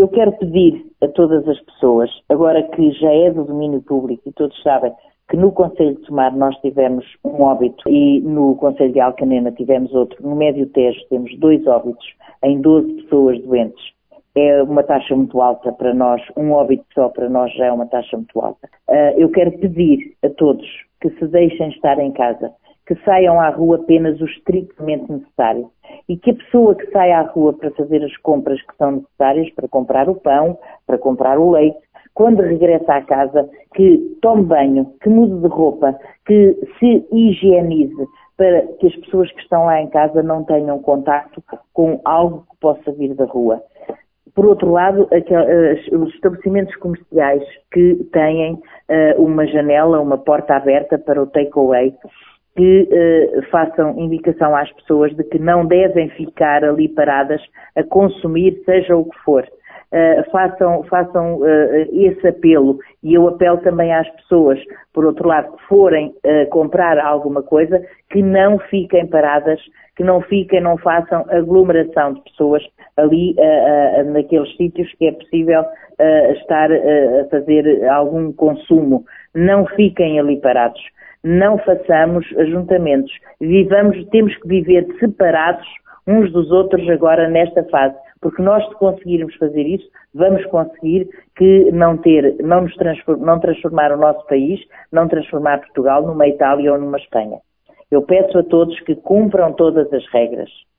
Eu quero pedir a todas as pessoas, agora que já é do domínio público e todos sabem que no Concelho de Tomar nós tivemos um óbito e no Concelho de Alcanena tivemos outro, no Médio Tejo temos 2 óbitos em 12 pessoas doentes. É uma taxa muito alta para nós, um óbito só para nós já é uma taxa muito alta. Eu quero pedir a todos que se deixem estar em casa, que saiam à rua apenas o estritamente necessário e que a pessoa que sai à rua para fazer as compras que são necessárias, para comprar o pão, para comprar o leite, quando regressa à casa, que tome banho, que mude de roupa, que se higienize, para que as pessoas que estão lá em casa não tenham contacto com algo que possa vir da rua. Por outro lado, os estabelecimentos comerciais que têm uma janela, uma porta aberta para o take-away, que façam indicação às pessoas de que não devem ficar ali paradas a consumir, seja o que for. Façam esse apelo e eu apelo também às pessoas, por outro lado, que forem comprar alguma coisa, que não fiquem paradas, que não façam aglomeração de pessoas ali naqueles sítios que é possível estar a fazer algum consumo. Não fiquem ali parados. Não façamos ajuntamentos. Temos que viver separados uns dos outros agora nesta fase, porque nós se conseguirmos fazer isso, vamos conseguir que não transformar o nosso país, não transformar Portugal numa Itália ou numa Espanha. Eu peço a todos que cumpram todas as regras.